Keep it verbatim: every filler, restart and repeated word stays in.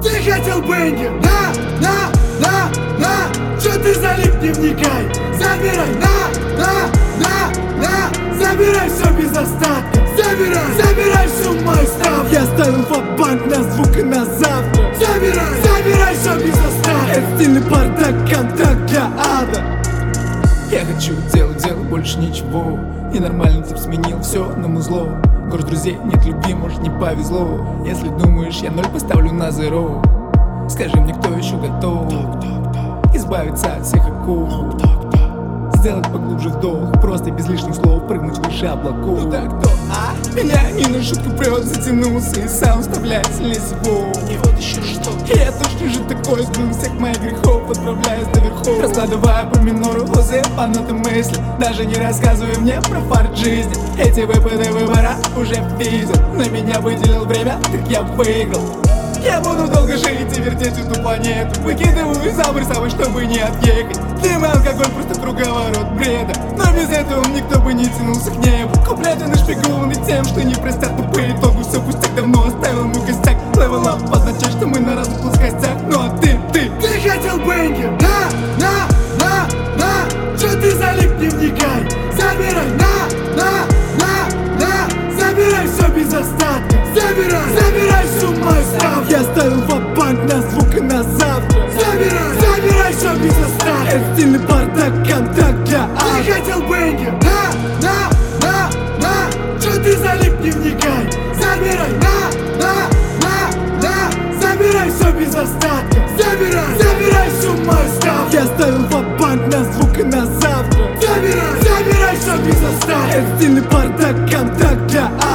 Ты хотел бенгер, на, на, на, на. Чё ты залип, не вникай. Забирай, на, на, на, на. Забирай все без остатка. Забирай, забирай всю мою ставку. Я ставил ва-банк на звук и на завтра. Забирай, забирай все без остатка. Это стильный бардак, контакт для ада. Я хочу делать дело, больше ничего. И нормальный тип сменил все на музло. Город друзей, нет любви, может не повезло. Если думаешь, я ноль поставлю на зеро. Скажи мне, кто еще готов избавиться от всех оков, сделать поглубже вдох, просто без лишних слов прыгнуть выше облаков. Ну так кто, а? Меня не на шутку прет, затянулся и сам вставляет сильнее всего. И вот еще что. Я точно же такой, сбыл всех моих грехов, отправляюсь до верхов, раскладывая по минору лозы по нотам мысли, даже не рассказывая мне про фарт жизни. Эти выпады выбора уже видел, на меня выделил время, так я выиграл. Я буду долго жить и вертеть эту планету, выкидываю за борт, чтобы не отъехать. Дым и алкоголь просто круговорот бреда, но без этого никто бы не тянулся к небу. Куплеты нашпигованы тем, что не простят, но по итогу все пустяк. Давно оставил мой костяк. Левел ап означает, что мы на разных плоскостях. Ну а ты, ты, ты хотел бенгер, на, на, на, на. Чё ты залип, не вникай. Забирай, на, на, на, на. Забирай все без остатка. Забирай, забирай всю мою ставку. Я ставил ва-банк на звук и на завтра. Забирай, забирай все без остатка. Это стильный бардак, контакт для ада. Ты хотел бенгер, на, на, на, на. Чё ты залип, не вникай. Забирай, на, на, на, на. Забирай все без остатка. Забирай, забирай всю мою ставку. Я ставил ва-банк на звук и на завтра. Забирай, забирай все без остатка. Это стильный бардак, контакт для ада.